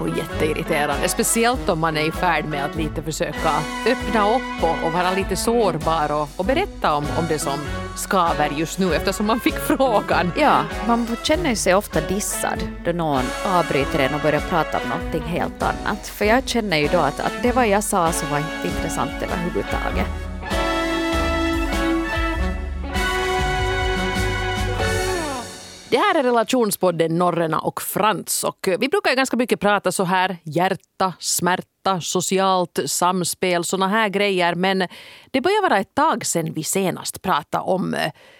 jätteirriterande. Speciellt om man är i färd med att lite försöka öppna upp och vara lite sårbar och berätta om det som skaver just nu eftersom man fick frågan. Ja, man känner sig ofta dissad då någon avbryter en och börjar prata om någonting helt annat. För jag känner ju då att det vad jag sa så var inte intressant överhuvudtaget. Det här är relationspodden Norrena och Frans och vi brukar ganska mycket prata så här hjärta, smärta, socialt samspel, såna här grejer. Men det börjar vara ett tag sedan vi senast pratade om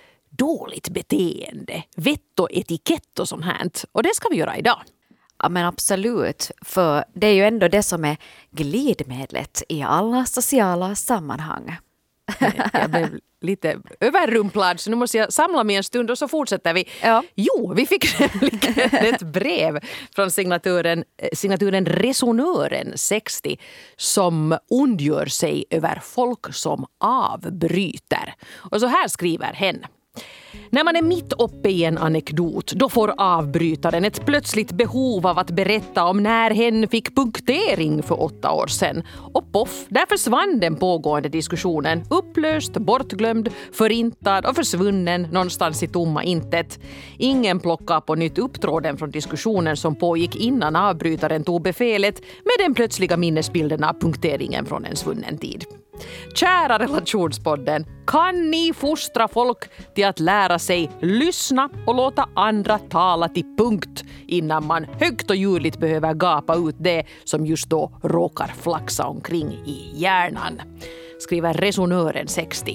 dåligt beteende, vett och etikett och sånt här. Och det ska vi göra idag. Ja men absolut, för det är ju ändå det som är glidmedlet i alla sociala sammanhang. Jag blev lite överrumplad så nu måste jag samla mig en stund och så fortsätter vi. Ja. Jo, vi fick ett brev från signaturen Resonören 60 som ondgör sig över folk som avbryter. Och så här skriver hen. När man är mitt uppe i en anekdot, då får avbrytaren ett plötsligt behov av att berätta om när hen fick punktering för 8 år sedan. Och poff, där försvann den pågående diskussionen. Upplöst, bortglömd, förintad och försvunnen någonstans i tomma intet. Ingen plockar på nytt upp tråden från diskussionen som pågick innan avbrytaren tog befälet med den plötsliga minnesbilden av punkteringen från en svunnen tid. Kära relationspodden, kan ni fostra folk till att lära sig lyssna och låta andra tala till punkt innan man högt och ljudligt behöver gapa ut det som just då råkar flaxa omkring i hjärnan? Skriver Resonören 60.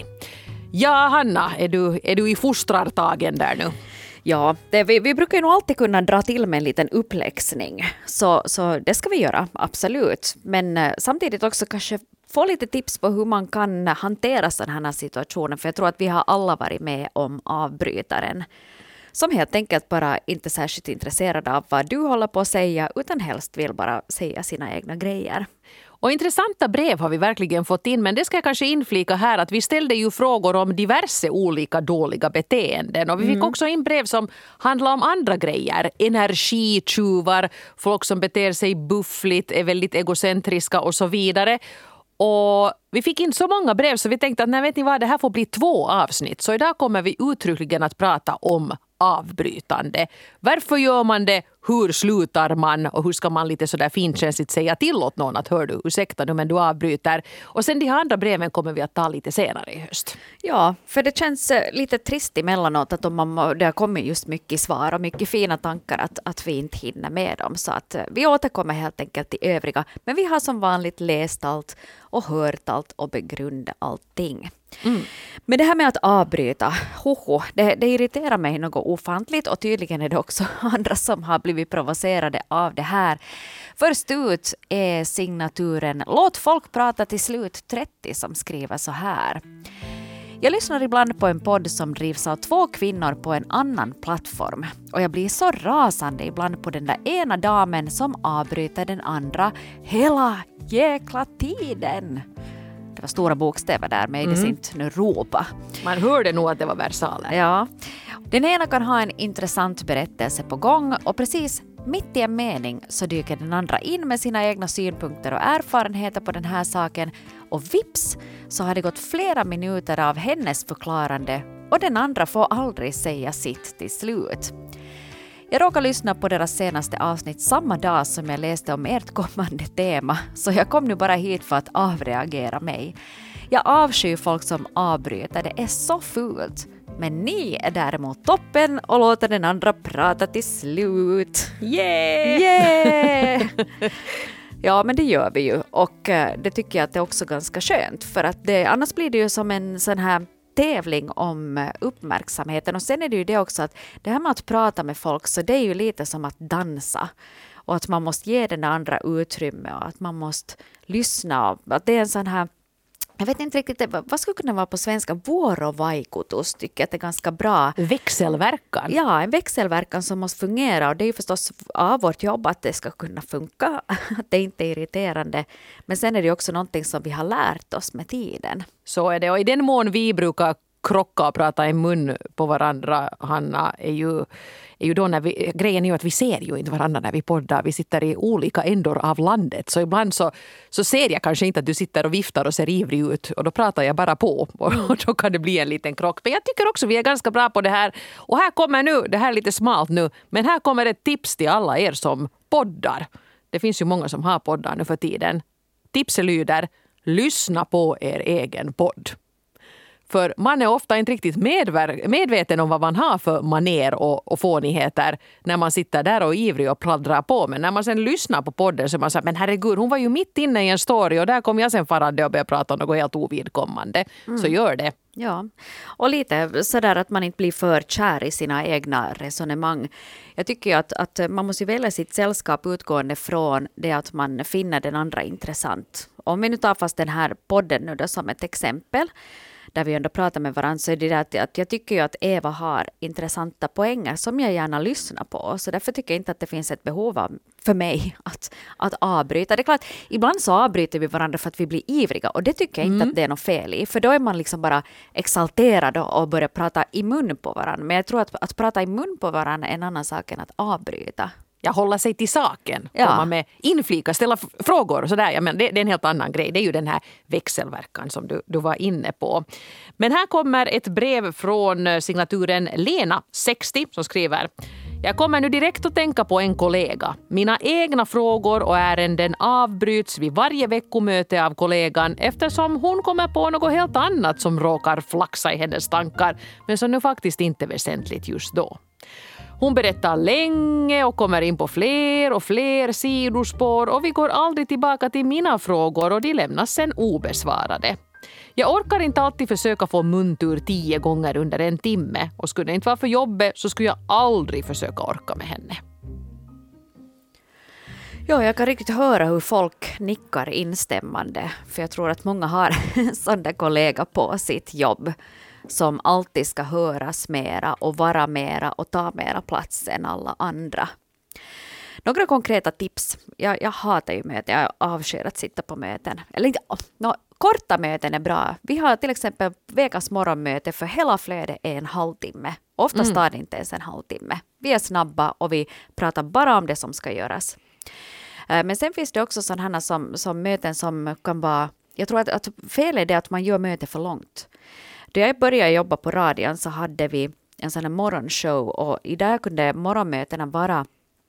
Ja, Hanna, är du i fostrartagen där nu? Ja, vi brukar ju nog alltid kunna dra till med en liten uppläxning. Så det ska vi göra, absolut. Men samtidigt också kanske få lite tips på hur man kan hantera sådana här situationer. För jag tror att vi har alla varit med om avbrytaren. Som helt enkelt bara inte särskilt intresserad av vad du håller på att säga. Utan helst vill bara säga sina egna grejer. Och intressanta brev har vi verkligen fått in, men det ska jag kanske inflika här att vi ställde ju frågor om diverse olika dåliga beteenden och vi fick också in brev som handlar om andra grejer, energitjuvar, folk som beter sig buffligt, är väldigt egocentriska och så vidare. Och vi fick in så många brev så vi tänkte att nej, vet ni vad, det här får bli 2 avsnitt. Så idag kommer vi uttryckligen att prata om avbrytande. Varför gör man det? Hur slutar man? Och hur ska man lite sådär finkänsligt säga till åt någon att hör du, ursäkta nu men du avbryter. Och sen de här andra breven kommer vi att ta lite senare i höst. Ja, för det känns lite trist emellanåt att det har kommit just mycket svar och mycket fina tankar att vi inte hinner med dem. Så att vi återkommer helt enkelt till övriga. Men vi har som vanligt läst allt och hört allt och begrundat allting. Men det här med att avbryta, det irriterar mig något ofantligt och tydligen är det också andra som har blivit provocerade av det här. Först ut är signaturen Låt folk prata till slut 30 som skriver så här. Jag lyssnar ibland på en podd som drivs av 2 kvinnor på en annan plattform. Och jag blir så rasande ibland på den där ena damen som avbryter den andra hela jäkla tiden. Det var stora bokstäver där, men jag inte nu ropa. Man hörde nog att det var versaler. Ja. Den ena kan ha en intressant berättelse på gång och precis mitt i en mening så dyker den andra in med sina egna synpunkter och erfarenheter på den här saken. Och vips så har det gått flera minuter av hennes förklarande och den andra får aldrig säga sitt till slut. Jag råkade lyssna på deras senaste avsnitt samma dag som jag läste om ert kommande tema, så jag kom nu bara hit för att avreagera mig. Jag avskyr folk som avbryter, det är så fult. Men ni är däremot toppen och låter den andra prata till slut. Yeah! Ja, men det gör vi ju och det tycker jag att det är också ganska skönt för att annars blir det ju som en sån här tävling om uppmärksamheten och sen är det ju det också att det här med att prata med folk så det är ju lite som att dansa och att man måste ge den andra utrymme och att man måste lyssna och att det är en sån här jag vet inte riktigt, vad skulle kunna vara på svenska? Vuorovaikutus tycker jag att det är ganska bra. Växelverkan. Ja, en växelverkan som måste fungera och det är ju förstås av vårt jobb att det ska kunna funka, att det inte är irriterande. Men sen är det också någonting som vi har lärt oss med tiden. Så är det och i den mån vi brukar krocka och prata i mun på varandra, Hanna, är ju då när grejen är ju att vi ser ju inte varandra när vi poddar. Vi sitter i olika ändor av landet. Så ibland så ser jag kanske inte att du sitter och viftar och ser ivrig ut. Och då pratar jag bara på. Och då kan det bli en liten krock. Men jag tycker också vi är ganska bra på det här. Och här kommer nu, det här är lite smalt nu. Men här kommer ett tips till alla er som poddar. Det finns ju många som har poddar nu för tiden. Tipset lyder: lyssna på er egen podd. För man är ofta inte riktigt medveten om vad man har för maner och fånigheter när man sitter där och är ivrig och pladdrar på. Men när man sen lyssnar på podden så är man så här, men herregud, hon var ju mitt inne i en story och där kom jag sen farande och började prata om något helt ovidkommande. Så gör det. Ja, och lite sådär att man inte blir för kär i sina egna resonemang. Jag tycker ju att man måste välja sitt sällskap utgående från det att man finner den andra intressant. Om vi nu tar fast den här podden nu då som ett exempel, där vi ändå pratar med varandra, så är det att jag tycker ju att Eva har intressanta poänger som jag gärna lyssnar på. Så därför tycker jag inte att det finns ett behov av, för mig att avbryta. Det är klart, ibland så avbryter vi varandra för att vi blir ivriga och det tycker jag inte att det är något fel i. För då är man liksom bara exalterad och börjar prata i mun på varandra. Men jag tror att prata i mun på varandra är en annan sak än att avbryta. Jag håller sig till saken. Ja. Komma med inflika, ställa frågor och sådär. Ja, men det är en helt annan grej. Det är ju den här växelverkan som du var inne på. Men här kommer ett brev från signaturen Lena, 60, som skriver: jag kommer nu direkt att tänka på en kollega. Mina egna frågor och ärenden avbryts vid varje veckomöte av kollegan eftersom hon kommer på något helt annat som råkar flaxa i hennes tankar men som nu faktiskt inte är väsentligt just då. Hon berättar länge och kommer in på fler och fler sidospår och vi går aldrig tillbaka till mina frågor och de lämnas sen obesvarade. Jag orkar inte alltid försöka få muntur 10 gånger under en timme och skulle det inte vara för jobbet så skulle jag aldrig försöka orka med henne. Ja, jag kan riktigt höra hur folk nickar instämmande, för jag tror att många har en sån där kollega på sitt jobb som alltid ska höras mera och vara mera och ta mera plats än alla andra. Några konkreta tips. Jag hatar ju möten. Jag avskyr att sitta på möten. Eller inte, korta möten är bra. Vi har till exempel veckans morgonmöte för hela flödet är en halvtimme. Oftast tar det inte ens en halvtimme. Vi är snabba och vi pratar bara om det som ska göras. Men sen finns det också sådana som möten som kan vara... Jag tror att fel är det att man gör möte för långt. Då jag började jobba på radion så hade vi en sån här morgonshow och idag kunde morgonmötena vara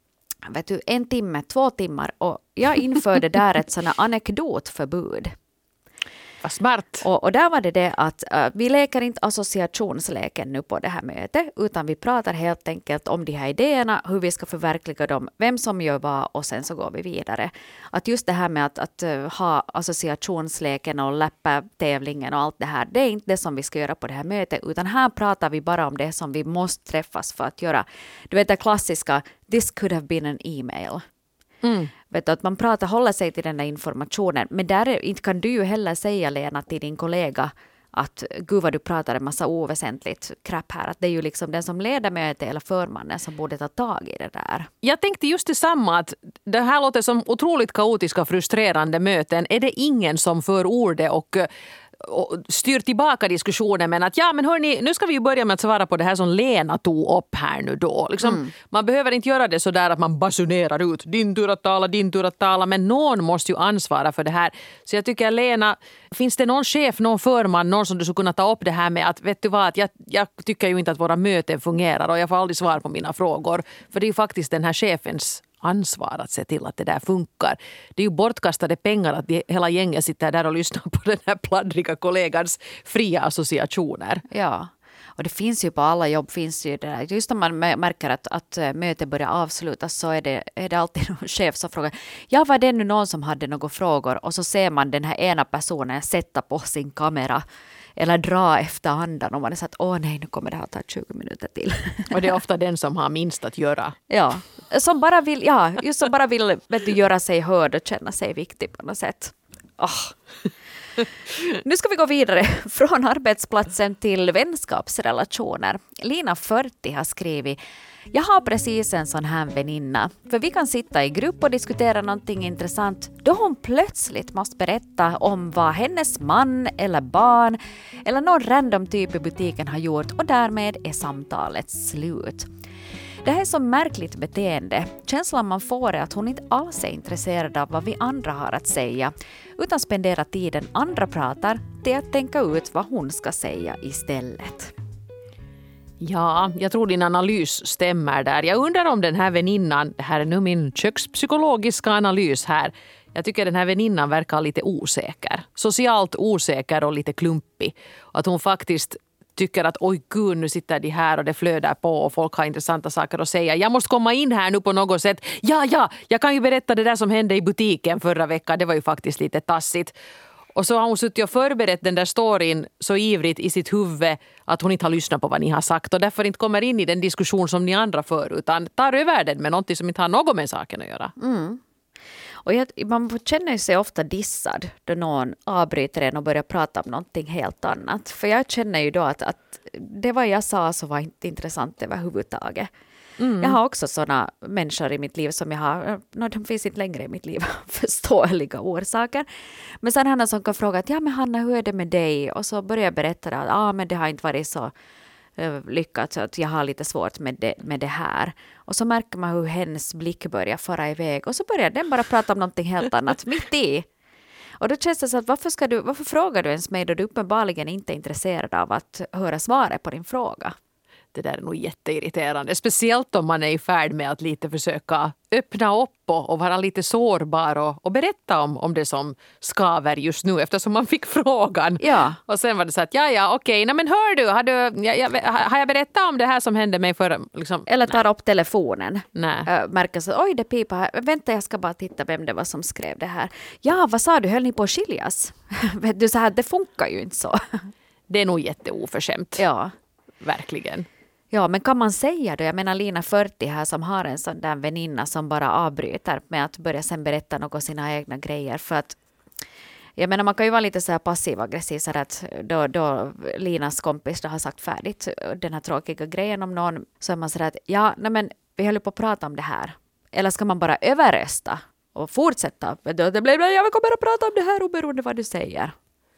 1 timme, 2 timmar och jag införde där ett sån här anekdotförbud. Vad smart. Och där var det att vi leker inte associationsleken nu på det här mötet utan vi pratar helt enkelt om de här idéerna, hur vi ska förverkliga dem, vem som gör vad och sen så går vi vidare. Att just det här med att ha associationsleken och läppa-tävlingen och allt det här, det är inte det som vi ska göra på det här mötet utan här pratar vi bara om det som vi måste träffas för att göra. Du vet det klassiska, this could have been an email. Vet du, att man håller sig till den där informationen. Men där kan du ju heller säga, Lena, till din kollega att gud vad du pratar en massa oväsentligt crap här. Att det är ju liksom den som leder mötet eller förmannen som borde ta tag i det där. Jag tänkte just detsamma att det här låter som otroligt kaotiska och frustrerande möten. Är det ingen som för ordet och styr tillbaka diskussionen men att men hörni, nu ska vi ju börja med att svara på det här som Lena tog upp här nu då. Liksom, man behöver inte göra det så där att man basunerar ut din tur att tala men någon måste ju ansvara för det här. Så jag tycker Lena, finns det någon chef, någon förman, någon som du skulle kunna ta upp det här med att vet du vad, att jag tycker ju inte att våra möten fungerar och jag får aldrig svar på mina frågor. För det är ju faktiskt den här chefens ansvar att se till att det där funkar. Det är ju bortkastade pengar att hela gänget sitter där och lyssnar på den här pladdriga kollegans fria associationer. Ja, och det finns ju på alla jobb finns ju det där. Just när man märker att mötet börjar avslutas så är det alltid någon chef som frågar var det nu någon som hade några frågor och så ser man den här ena personen sätta på sin kamera eller dra efter andan och man är så att nej, nu kommer det här ta 20 minuter till. Och det är ofta den som har minst att göra. Ja, som bara vill göra sig hörd och känna sig viktig på något sätt. Nu ska vi gå vidare från arbetsplatsen till vänskapsrelationer. Lina 40 har skrivit: jag har precis en sån här väninna. För vi kan sitta i grupp och diskutera någonting intressant då hon plötsligt måste berätta om vad hennes man eller barn eller någon random typ i butiken har gjort och därmed är samtalet slut. Det här är så märkligt beteende. Känslan man får är att hon inte alls är intresserad av vad vi andra har att säga, utan spenderar tiden andra pratar till att tänka ut vad hon ska säga istället. Ja, jag tror din analys stämmer där. Jag undrar om den här väninnan, det här är nu min kökspsykologiska analys här. Jag tycker den här väninnan verkar lite osäker. Socialt osäker och lite klumpig. Att hon faktiskt tycker att oj gud, nu sitter de här och det flödar på och folk har intressanta saker att säga. Jag måste komma in här nu på något sätt. Ja, jag kan ju berätta det där som hände i butiken förra veckan. Det var ju faktiskt lite tassigt. Och så har hon suttit och förberett den där storyn så ivrigt i sitt huvud att hon inte har lyssnat på vad ni har sagt och därför inte kommer in i den diskussion som ni andra för utan tar över den med något som inte har något med saken att göra. Mm. Och man känner sig ofta dissad då någon avbryter en och börjar prata om någonting helt annat. För jag känner ju då att det vad jag sa så var inte intressant överhuvudtaget. Mm. Jag har också sådana människor i mitt liv som jag har, de finns inte längre i mitt liv, förståeliga orsaker. Men sen har någon som kan fråga att ja men Hanna, hur är det med dig? Och så börjar jag berätta att men det har inte varit så lyckat så att jag har lite svårt med det här. Och så märker man hur hennes blick börjar fara iväg och så börjar den bara prata om någonting helt annat mitt i. Och då känns det så att varför frågar du ens mig då du uppenbarligen inte är intresserad av att höra svaret på din fråga? Det där är nog jätteirriterande. Speciellt om man är i färd med att lite försöka öppna upp och vara lite sårbar och berätta om det som skaver just nu eftersom man fick frågan. Ja. Och sen var det så att okej, men hör du, har jag berättat om det här som hände mig för liksom, eller tar upp telefonen. Nej. Märker så oj det pipar här. Vänta, jag ska bara titta vem det var som skrev det här. Ja, vad sa du? Höll ni på att skiljas? Vet du, så här, det funkar ju inte så. Det är nog jätteoförskämt. Ja. Verkligen. Ja, men kan man säga det? Jag menar Lina 40 här som har en sån där väninna som bara avbryter med att börja sen berätta något sina egna grejer. För att, jag menar man kan ju vara lite så här passiv-aggressiv så att då Linas kompis då har sagt färdigt den här tråkiga grejen om någon så är man så att men vi håller på att prata om det här. Eller ska man bara överrösta och fortsätta? Jag kommer att prata om det här oberoende vad du säger.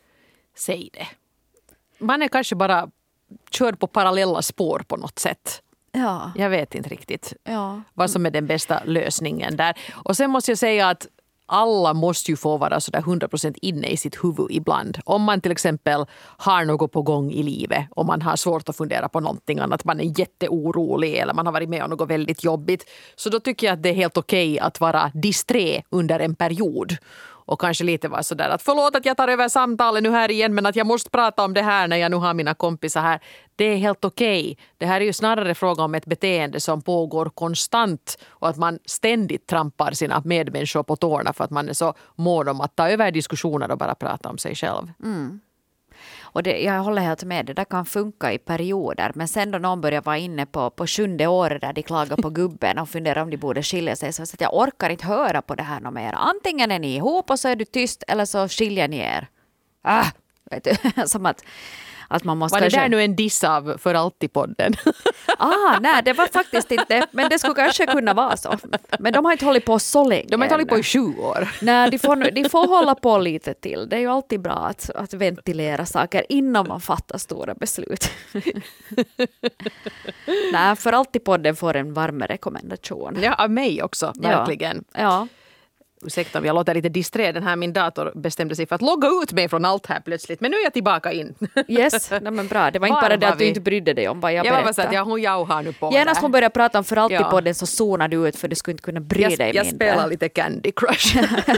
Säg det. Man är kanske bara kör på parallella spår på något sätt. Ja. Jag vet inte riktigt vad som är den bästa lösningen där. Och sen måste jag säga att alla måste ju få vara sådär 100% inne i sitt huvud ibland. Om man till exempel har något på gång i livet och man har svårt att fundera på någonting annat, man är jätteorolig eller man har varit med om något väldigt jobbigt. Så då tycker jag att det är helt okej att vara disträ under en period. Och kanske lite var sådär att förlåt att jag tar över samtalet nu här igen men att jag måste prata om det här när jag nu har mina kompisar här. Det är helt okej. Det här är ju snarare fråga om ett beteende som pågår konstant och att man ständigt trampar sina medmänniskor på tårna för att man är så mån om att ta över diskussioner och bara prata om sig själv. Mm. Och jag håller helt med, det där kan funka i perioder. Men sen då någon börjar vara inne på 7:e året där de klagar på gubben och funderar om de borde skilja sig. Så att jag orkar inte höra på det här något mer. Antingen är ni ihop och så är du tyst eller så skiljer ni er. Vet du, som att man måste... Var det där nu en diss av För alltid-podden? Nej, det var faktiskt inte. Men det skulle kanske kunna vara så. Men de har inte hållit på så länge. De har inte hållit på i 7 år. Nej, de får hålla på lite till. Det är ju alltid bra att ventilera saker innan man fattar stora beslut. Nej, För alltid-podden får en varm rekommendation. Ja, av mig också, verkligen. Ja. Ursäkta om jag låter lite disträ. Den här min dator bestämde sig för att logga ut mig från allt här plötsligt. Men nu är jag tillbaka in. Yes, men bra. Det var inte bara det att du inte brydde dig om vad jag berättade. Jag var så att hon jauhar nu på genast hon började prata om För alltid-podden så zonade du ut för du skulle inte kunna bry dig mindre. Jag spelar lite Candy Crush.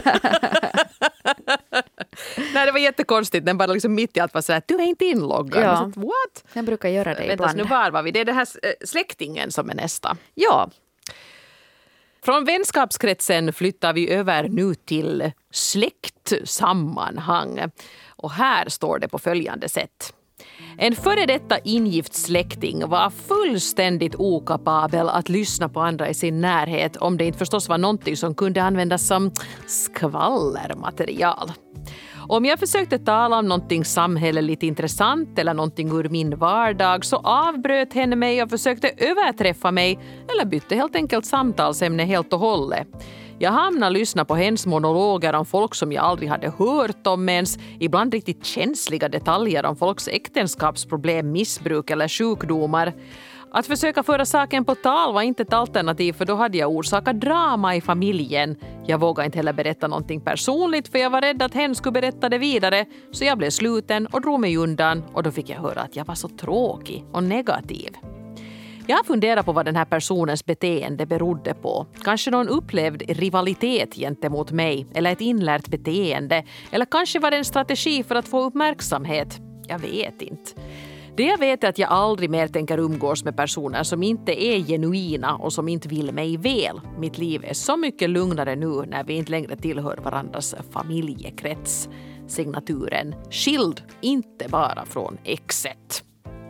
Nej, det var jättekonstigt. Den bara liksom mitt i allt var så att du är inte inloggad. Ja. Så, what? Den brukar göra det ibland. Nu var vi. Det är det här släktingen som är nästa. Ja. Från vänskapskretsen flyttar vi över nu till släktsammanhang. Och här står det på följande sätt. En före detta ingift släkting var fullständigt okapabel att lyssna på andra i sin närhet om det inte förstås var någonting som kunde användas som skvallermaterial. Om jag försökte tala om någonting samhälleligt intressant eller någonting ur min vardag så avbröt henne mig och försökte överträffa mig eller bytte helt enkelt samtalsämne helt och hållet. Jag hamnade lyssna på hennes monologer om folk som jag aldrig hade hört om ens, ibland riktigt känsliga detaljer om folks äktenskapsproblem, missbruk eller sjukdomar. Att försöka föra saken på tal var inte ett alternativ för då hade jag orsakat drama i familjen. Jag vågade inte heller berätta någonting personligt för jag var rädd att hen skulle berätta det vidare så jag blev sluten och drog mig undan och då fick jag höra att jag var så tråkig och negativ. Jag har funderat på vad den här personens beteende berodde på. Kanske någon upplevd rivalitet gentemot mig eller ett inlärt beteende eller kanske var det en strategi för att få uppmärksamhet. Jag vet inte. Det jag vet är att jag aldrig mer tänker umgås med personer som inte är genuina och som inte vill mig väl. Mitt liv är så mycket lugnare nu när vi inte längre tillhör varandras familjekrets. Signaturen skild, inte bara från exet.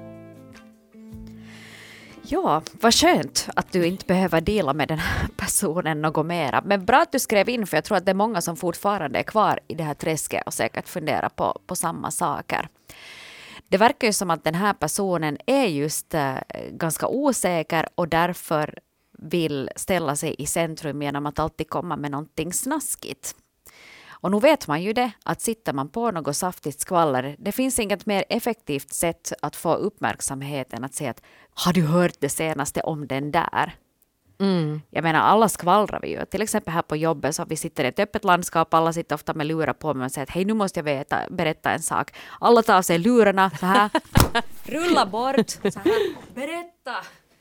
Ja, vad skönt att du inte behöver dela med den här personen något mera. Men bra att du skrev in för jag tror att det är många som fortfarande är kvar i det här träsket och säkert funderar på samma saker. Det verkar ju som att den här personen är just ganska osäker och därför vill ställa sig i centrum genom att alltid komma med någonting snaskigt. Och nu vet man ju det, att sitter man på något saftigt skvaller, det finns inget mer effektivt sätt att få uppmärksamhet än att säga att har du hört det senaste om den där? Jag menar, alla skvallrar vi ju. Till exempel här på jobbet så vi sitter i ett öppet landskap, alla sitter ofta med lurar på mig och säger att hej, nu måste jag berätta en sak. Alla tar av sig lurarna så här, rulla bort, så här, berätta.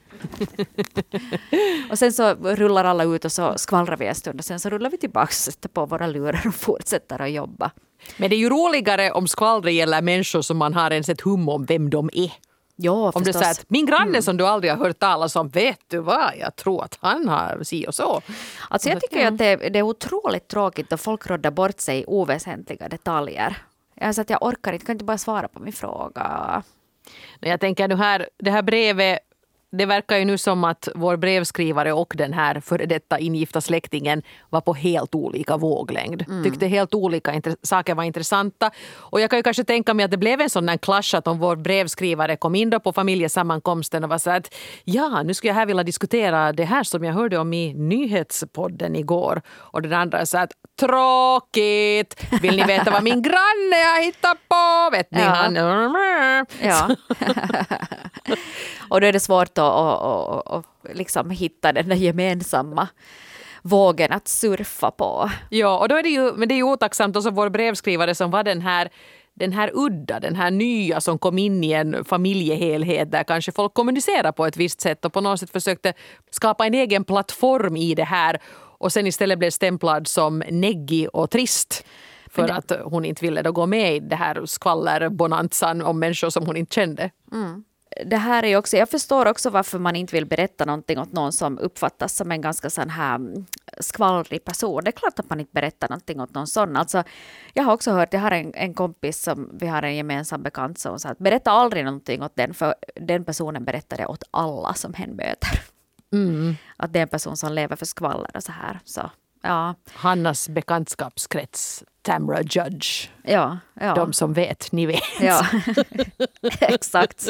Och sen så rullar alla ut och så skvallrar vi en stund och sen så rullar vi tillbaka, sätter på våra lurar och fortsätter att jobba. Men det är ju roligare om skvallret gäller människor som man har ens ett hum om vem de är. Ja, om du säger att min granne som du aldrig har hört talas om, vet du vad, jag tror att han har si och så. Alltså jag tycker att det är otroligt tråkigt att folk råddar bort sig i oväsentliga detaljer. Alltså att jag orkar inte, kan inte bara svara på min fråga. Jag tänker nu här, det här brevet, det verkar ju nu som att vår brevskrivare och den här före detta ingifta släktingen var på helt olika våglängd. Tyckte helt olika saker var intressanta. Och jag kan ju kanske tänka mig att det blev en sån där clash att om vår brevskrivare kom in då på familjesammankomsten och var så att ja, nu skulle jag här vilja diskutera det här som jag hörde om i nyhetspodden igår. Och den andra sa att tråkigt! Vill ni veta vad min granne har hittat på? Vet ni han? Ja. Och då är det svårt att liksom hitta den där gemensamma vågen att surfa på. Ja, och då är det ju, men det är ju otacksamt också vår brevskrivare som var den här udda, den här nya som kom in i en familjehelhet där kanske folk kommunicerar på ett visst sätt och på något sätt försökte skapa en egen plattform i det här och sen istället blev stämplad som neggig och trist. För att hon inte ville då gå med i det här skvallerbonanzan om människor som hon inte kände. Det här är också, jag förstår också varför man inte vill berätta någonting åt någon som uppfattas som en ganska sån här skvallrig person. Det är klart att man inte berättar någonting åt någon sån. Alltså, jag har också hört, jag har en kompis som vi har en gemensam bekant som sa att berätta aldrig någonting åt den för den personen berättar det åt alla som hen möter. Att det är en person som lever för skvaller och så här. Så, ja. Hannas bekantskapskrets, Tamra Judge. Ja. De som vet, ni vet. Ja, exakt.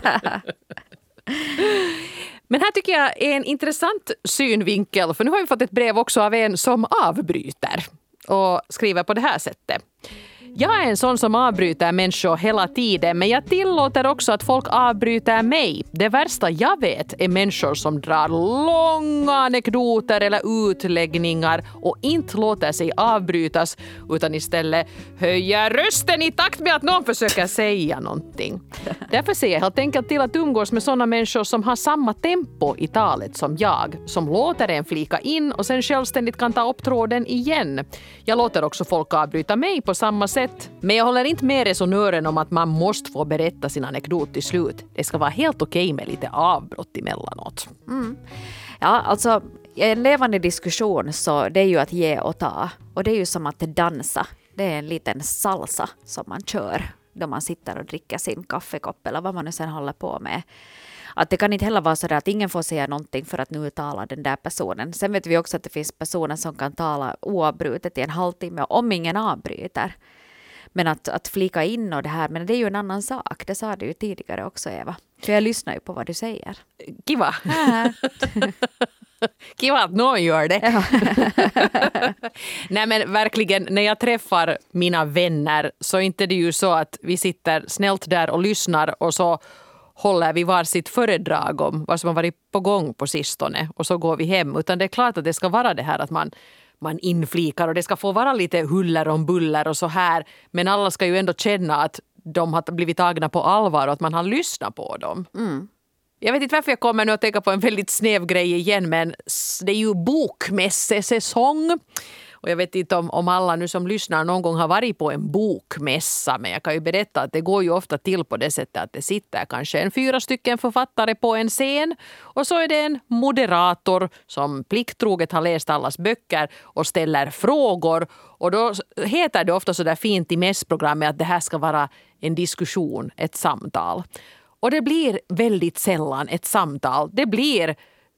Men här tycker jag är en intressant synvinkel. För nu har vi fått ett brev också av en som avbryter. Och skriver på det här sättet. Jag är en sån som avbryter människor hela tiden, men jag tillåter också att folk avbryter mig. Det värsta jag vet är människor som drar långa anekdoter eller utläggningar och inte låter sig avbrytas utan istället höjer rösten i takt med att någon försöker säga någonting. Därför ser jag helt enkelt till att umgås med sådana människor som har samma tempo i talet som jag, som låter en flika in och sen självständigt kan ta upp tråden igen. Jag låter också folk avbryta mig på samma sätt. Men jag håller inte med resonören om att man måste få berätta sin anekdot till slut. Det ska vara helt okej med lite avbrott emellanåt. Ja, alltså en levande diskussion så det är ju att ge och ta. Och det är ju som att dansa. Det är en liten salsa som man kör då man sitter och dricker sin kaffekopp eller vad man nu sen håller på med. Att det kan inte heller vara så att ingen får säga någonting för att nu tala den där personen. Sen vet vi också att det finns personer som kan tala oavbrutet i en halvtimme om ingen avbryter. Men att flika in och det här, men det är ju en annan sak. Det sa du ju tidigare också, Eva. För jag lyssnar ju på vad du säger. Kiva. Kiva att någon gör det. Ja. Nej men verkligen, när jag träffar mina vänner så är inte det ju så att vi sitter snällt där och lyssnar och så håller vi var sitt föredrag om vad som har varit på gång på sistone och så går vi hem. Utan det är klart att det ska vara det här att man inflikar och det ska få vara lite huller om buller och så här. Men alla ska ju ändå känna att de har blivit tagna på allvar och att man har lyssnat på dem. Mm. Jag vet inte varför jag kommer nu att tänka på en väldigt snäv grej igen, men det är ju bokmässesäsong. Och jag vet inte om alla nu som lyssnar någon gång har varit på en bokmässa, men jag kan ju berätta att det går ju ofta till på det sättet att det sitter kanske 4 stycken författare på en scen och så är det en moderator som plikttroget har läst allas böcker och ställer frågor, och då heter det ofta så där fint i mässprogrammet att det här ska vara en diskussion, ett samtal. Och det blir väldigt sällan ett samtal. Det blir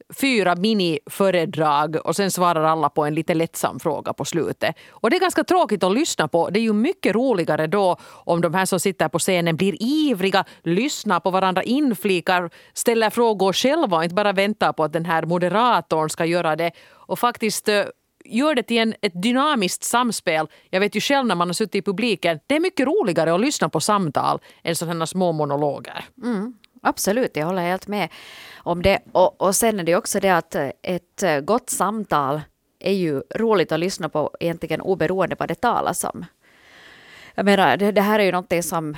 4 miniföredrag och sen svarar alla på en lite lättsam fråga på slutet. Och det är ganska tråkigt att lyssna på. Det är ju mycket roligare då om de här som sitter på scenen blir ivriga, lyssnar på varandra, inflikar, ställer frågor själva och inte bara väntar på att den här moderatorn ska göra det. Och faktiskt gör det till ett dynamiskt samspel. Jag vet ju själv när man har suttit i publiken, det är mycket roligare att lyssna på samtal än sådana små monologer. Mm. Absolut, jag håller helt med om det. Och sen är det också det att ett gott samtal är ju roligt att lyssna på egentligen oberoende vad det talas om. Jag menar, det här är ju någonting som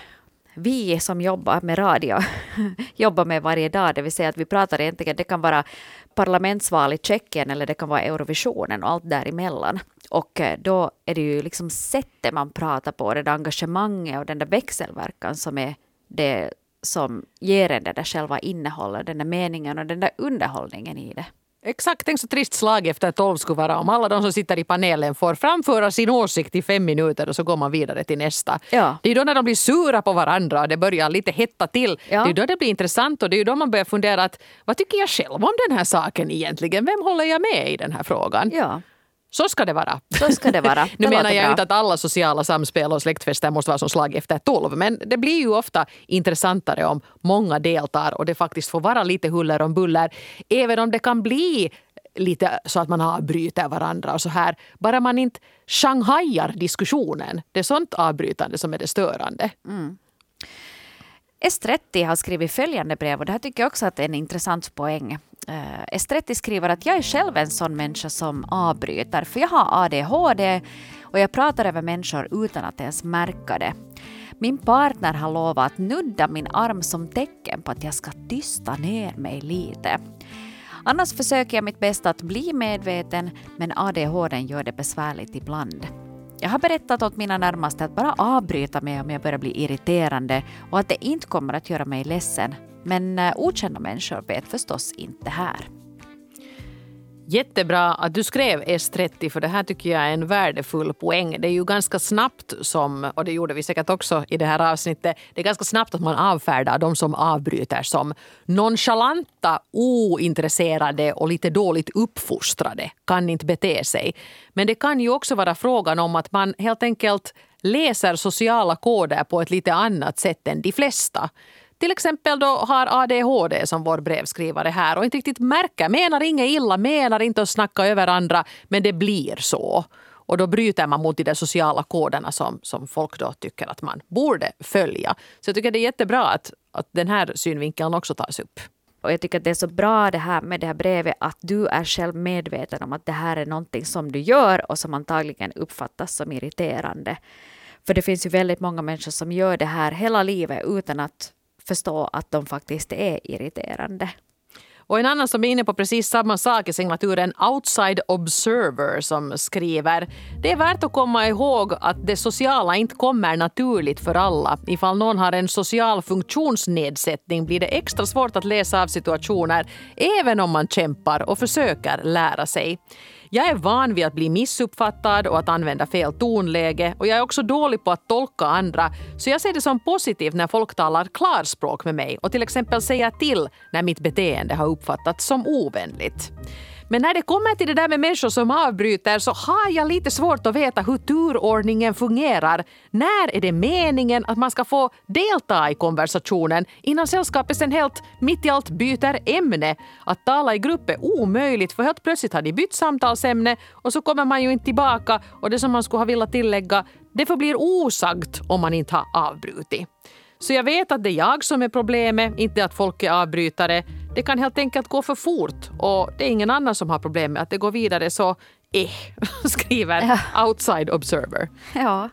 vi som jobbar med radio jobbar med varje dag. Det vill säga att vi pratar egentligen, det kan vara parlamentsval i Tjeckien eller det kan vara Eurovisionen och allt däremellan. Och då är det ju liksom sättet man pratar på, det där engagemanget och den där växelverkan som är det som ger en det där själva innehållet, den där meningen och den där underhållningen i det. Exakt, tänk så trist slag efter 12 skulle vara om alla de som sitter i panelen får framföra sin åsikt i 5 minuter och så går man vidare till nästa. Ja. Det är då när de blir sura på varandra och det börjar lite hetta till. Ja. Det är då det blir intressant och det är då man börjar fundera att vad tycker jag själv om den här saken egentligen? Vem håller jag med i den här frågan? Ja. Så ska det vara. Så ska det vara. Nu Det menar jag bra. inte att alla sociala samspel och släktfester måste vara som slag efter 12. Men det blir ju ofta intressantare om många deltar och det faktiskt får vara lite huller om buller. Även om det kan bli lite så att man avbryter varandra och så här. Bara man inte shanghajar diskussionen. Det är sånt avbrytande som är det störande. Mm. S30 har skrivit följande brev och det här tycker jag också att är en intressant poäng. S30 skriver att jag är själv en sån människa som avbryter för jag har ADHD och jag pratar över människor utan att ens märka det. Min partner har lovat att nudda min arm som tecken på att jag ska tysta ner mig lite. Annars försöker jag mitt bästa att bli medveten men ADHD gör det besvärligt ibland. Jag har berättat åt mina närmaste att bara avbryta mig om jag börjar bli irriterande och att det inte kommer att göra mig ledsen. Men okända människor vet förstås inte här. Jättebra att du skrev S30 för det här tycker jag är en värdefull poäng. Det är ju ganska snabbt och det gjorde vi säkert också i det här avsnittet, det är ganska snabbt att man avfärdar de som avbryter som nonchalanta, ointresserade och lite dåligt uppfostrade, kan inte bete sig. Men det kan ju också vara frågan om att man helt enkelt läser sociala koder på ett lite annat sätt än de flesta. Till exempel då har ADHD som vår brevskrivare här och inte riktigt menar inget illa, menar inte att snacka över andra, men det blir så. Och då bryter man mot de sociala koderna som folk då tycker att man borde följa. Så jag tycker det är jättebra att den här synvinkeln också tas upp. Och jag tycker att det är så bra det här med det här brevet att du är själv medveten om att det här är någonting som du gör och som antagligen uppfattas som irriterande. För det finns ju väldigt många människor som gör det här hela livet utan att förstå att de faktiskt är irriterande. Och en annan som är inne på precis samma sak är signaturen Outside Observer som skriver: det är värt att komma ihåg att det sociala inte kommer naturligt för alla. Ifall någon har en social funktionsnedsättning blir det extra svårt att läsa av situationer även om man kämpar och försöker lära sig. Jag är van vid att bli missuppfattad och att använda fel tonläge och jag är också dålig på att tolka andra, så jag ser det som positivt när folk talar klarspråk med mig och till exempel säger till när mitt beteende har uppfattats som ovänligt. Men när det kommer till det där med människor som avbryter så har jag lite svårt att veta hur turordningen fungerar. När är det meningen att man ska få delta i konversationen innan sällskapet sen helt mitt i allt byter ämne? Att tala i grupp är omöjligt för helt plötsligt har de bytt samtalsämne och så kommer man ju inte tillbaka och det som man skulle ha velat tillägga det förblir osagt om man inte har avbrutit. Så jag vet att det är jag som är problemet, inte att folk är avbrytare. Det kan helt enkelt gå för fort och det är ingen annan som har problem med att det går vidare så skriver Outside Observer. Ja,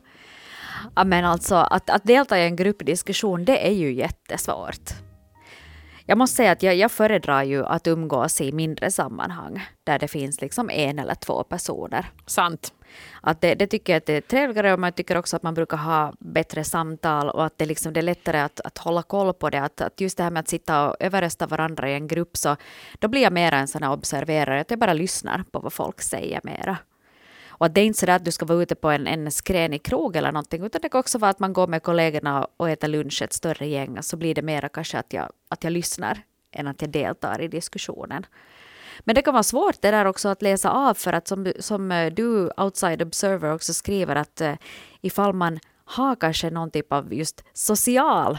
men alltså att delta i en gruppdiskussion det är ju jättesvårt. Jag måste säga att jag föredrar ju att umgås i mindre sammanhang där det finns liksom 1 eller 2 personer. Sant. Att det tycker jag att det är trevligare och man tycker också att man brukar ha bättre samtal och att det, liksom, det är lättare att hålla koll på det. Att just det här med att sitta och överrösta varandra i en grupp så då blir jag mer en sån här observerare att jag bara lyssnar på vad folk säger mera. Och att det är inte så att du ska vara ute på en skränig krog eller någonting utan det kan också vara att man går med kollegorna och äter lunch ett större gäng så blir det mera kanske att jag lyssnar än att jag deltar i diskussionen. Men det kan vara svårt det där också att läsa av för att som du Outside Observer också skriver att ifall man har kanske någon typ av just social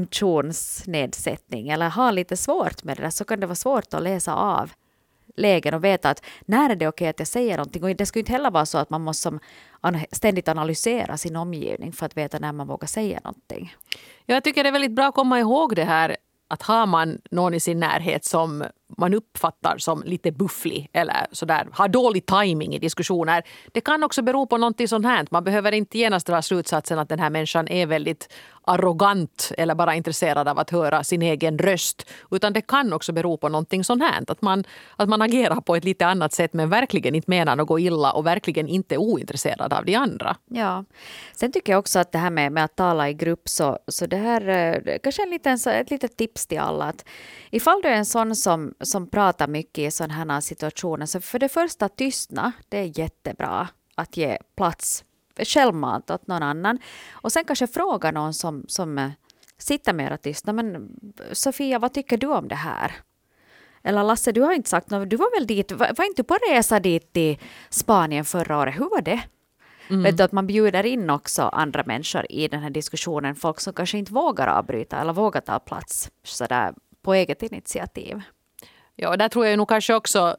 funktionsnedsättning eller har lite svårt med det där så kan det vara svårt att läsa av lägen och veta att när är det okej att jag säger någonting och det skulle inte heller vara så att man måste ständigt analysera sin omgivning för att veta när man vågar säga någonting. Jag tycker det är väldigt bra att komma ihåg det här att har man någon i sin närhet som man uppfattar som lite bufflig eller sådär, har dålig timing i diskussioner. Det kan också bero på någonting sånt här. Man behöver inte genast dra slutsatsen att den här människan är väldigt arrogant eller bara intresserad av att höra sin egen röst. Utan det kan också bero på någonting sånt här. Att man agerar på ett lite annat sätt men verkligen inte menar något illa och verkligen inte är ointresserad av de andra. Ja, sen tycker jag också att det här med att tala i grupp så det här kanske ett litet tips till alla att ifall du är en sån som pratar mycket i sådana här situationer så för det första tystna, det är jättebra att ge plats självmant åt någon annan och sen kanske fråga någon som sitter mera tystna men Sofia, vad tycker du om det här? Eller Lasse, du har inte sagt något, du var väl dit, var inte på resa dit till Spanien förra året, hur var det? Vet du, att man bjuder in också andra människor i den här diskussionen, folk som kanske inte vågar avbryta eller vågar ta plats sådär på eget initiativ. Ja, där tror jag nog kanske också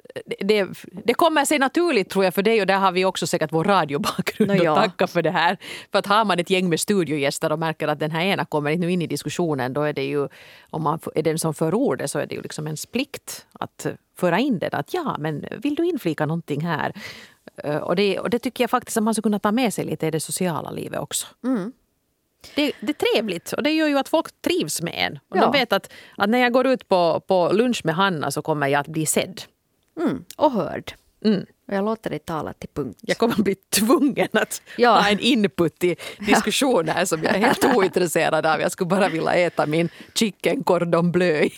det kommer sig naturligt tror jag för dig och där har vi också säkert vår radiobakgrund att tacka för det här. För att har man ett gäng med studiogäster och märker att den här ena kommer inte in i diskussionen då är det ju, om man är den som för ordet så är det ju liksom ens plikt att föra in den. Att ja, men vill du inflika någonting här? Och det tycker jag faktiskt att man ska kunna ta med sig lite i det sociala livet också. Mm. Det är trevligt och det gör ju att folk trivs med en. Och de vet att när jag går ut på lunch med Hanna så kommer jag att bli sedd. Och hörd. Och jag låter dig tala till punkt. Jag kommer att bli tvungen att ha en input i diskussioner som jag är helt ointresserad av. Jag skulle bara vilja äta min chicken cordon bleu.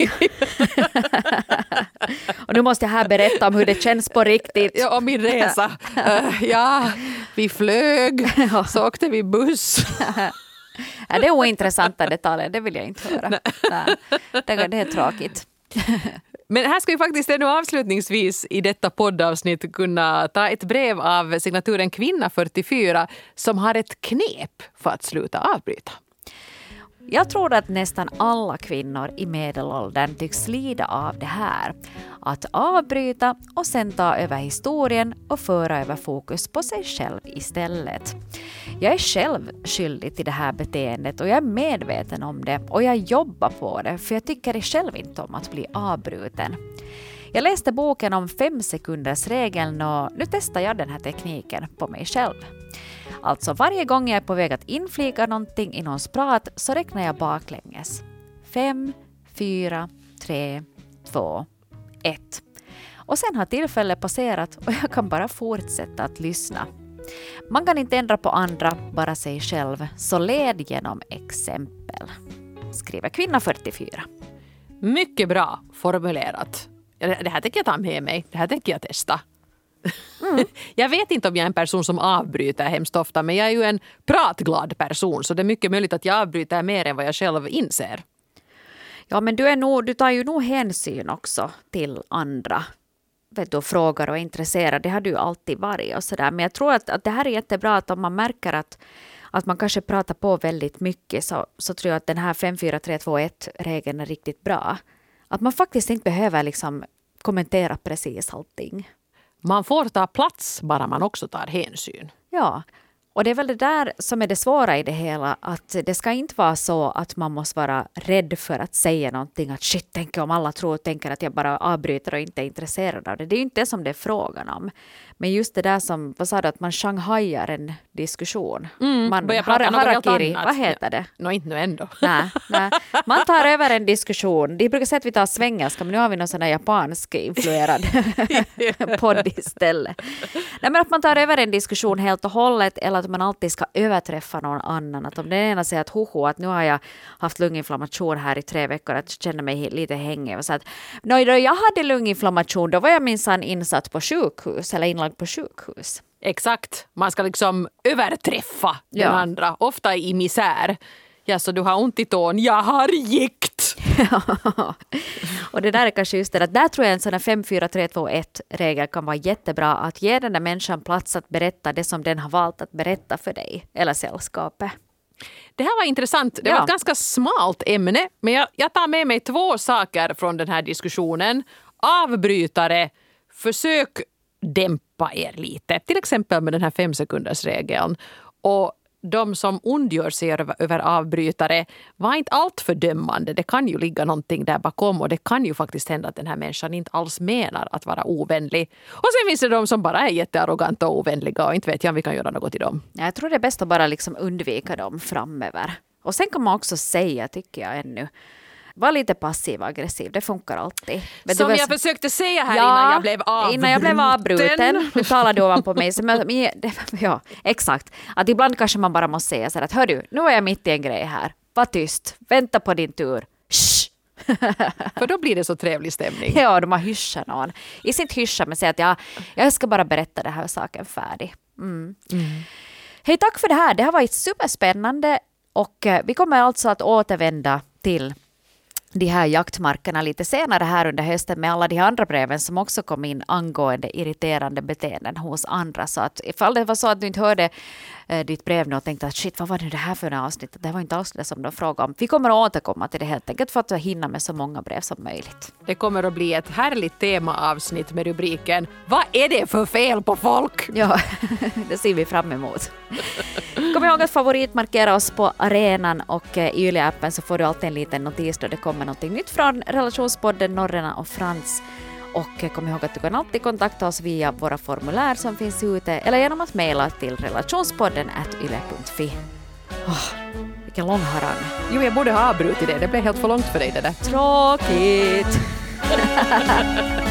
Och nu måste jag här berätta om hur det känns på riktigt. Ja, om min resa. Vi flög, så åkte vi buss. Ja, det är ointressanta detaljer, det vill jag inte höra. Nej, det är tråkigt. Men här ska vi faktiskt ännu avslutningsvis i detta poddavsnitt kunna ta ett brev av signaturen Kvinna 44 som har ett knep för att sluta avbryta. Jag tror att nästan alla kvinnor i medelåldern tycks lida av det här. Att avbryta och sen ta över historien och föra över fokus på sig själv istället. Jag är själv skyldig till det här beteendet och jag är medveten om det och jag jobbar på det för jag tycker själv inte om att bli avbruten. Jag läste boken om 5-sekunders-regeln och nu testar jag den här tekniken på mig själv. Alltså varje gång jag är på väg att inflika någonting i någons prat så räknar jag baklänges. 5, 4, 3, 2, 1. Och sen har tillfället passerat och jag kan bara fortsätta att lyssna. Man kan inte ändra på andra, bara sig själv, så led genom exempel. Skriver Kvinna 44. Mycket bra formulerat. Det här tänker jag ta med mig. Det här tänker jag testa. Jag vet inte om jag är en person som avbryter hemskt ofta, men jag är ju en pratglad person så det är mycket möjligt att jag avbryter mer än vad jag själv inser. Ja, men du tar ju nog hänsyn också till andra. vet du, frågar och är intresserad. Det har du alltid varit och sådär. Men jag tror att det här är jättebra att om man märker att man kanske pratar på väldigt mycket så tror jag att den här 5-4-3-2-1-regeln är riktigt bra. Att man faktiskt inte behöver liksom kommentera precis allting. Man får ta plats bara man också tar hänsyn. Ja, och det är väl det där som är det svåra i det hela. Att det ska inte vara så att man måste vara rädd för att säga någonting. Att shit, tänker om alla tänker att jag bara avbryter och inte är intresserad av det. Det är ju inte det som det är frågan om. Men just det där som, vad sa du, att man shanghaiar en diskussion. Man börjar prata något helt harakiri, annat. vad heter det? Inte nu ändå. Nej. Man tar över en diskussion. De brukar säga att vi tar svengelska, men nu har vi någon sån här japansk influerad podd istället. Nej, men att man tar över en diskussion helt och hållet, eller att man alltid ska överträffa någon annan. Att om den ena säger att nu har jag haft lunginflammation här i 3 veckor, att jag känner mig lite hängig. Och så att, då jag hade lunginflammation, då var jag minsann insatt på sjukhus eller inlagd på sjukhus. Exakt. Man ska liksom överträffa den andra. Ofta i misär. Ja, så du har ont i tån. Jag har gikt! Och det där är kanske just det. Där tror jag en sån här 5-4-3-2-1-regel kan vara jättebra. Att ge den där människan plats att berätta det som den har valt att berätta för dig. Eller sällskapet. Det här var intressant. Det var ett ganska smalt ämne. Men jag tar med mig 2 saker från den här diskussionen. Avbrytare. Försök dämpa er lite. Till exempel med den här 5-sekundersregeln. Och de som ondgör sig över avbrytare, var inte allt för dömande. Det kan ju ligga någonting där bakom och det kan ju faktiskt hända att den här människan inte alls menar att vara ovänlig. Och sen finns det de som bara är jättearroganta och ovänliga och inte vet jag om vi kan göra något i dem. Jag tror det är bäst att bara liksom undvika dem framöver. Och sen kan man också säga, tycker jag ännu, var lite passiv-aggressiv, det funkar alltid. Men som jag försökte säga här innan jag blev avbruten. Innan jag blev avbruten. Nu talar du ovanpå mig. Ja, exakt. Att ibland kanske man bara måste säga så här att hör du, nu är jag mitt i en grej här. Var tyst, vänta på din tur. Shh. För då blir det så trevlig stämning. Ja, de har hyschat någon. I sitt hyscha men säga att jag ska bara berätta den här saken färdig. Hej, tack för det här. Det har varit superspännande och vi kommer alltså att återvända till de här jaktmarkerna lite senare här under hösten med alla de andra breven som också kom in angående irriterande beteenden hos andra. Så att ifall det var så att du inte hörde ditt brev nu och tänkte att shit, vad var det här för en avsnitt? Det var inte alls det som de frågade om. Vi kommer att återkomma till det helt enkelt för att hinna med så många brev som möjligt. Det kommer att bli ett härligt temaavsnitt med rubriken Vad är det för fel på folk? Ja, det ser vi fram emot. Kom ihåg att favoritmarkera oss på arenan och i Yle-appen så får du alltid en liten notis då det kommer något nytt från relationspodden Norrena och Frans. Och kom ihåg att du kan alltid kontakta oss via våra formulär som finns ute eller genom att mejla till relationspodden@yle.fi. Vilken lång harang. Jo, jag borde ha avbrutit det. Det blev helt för långt för dig det där. Tråkigt.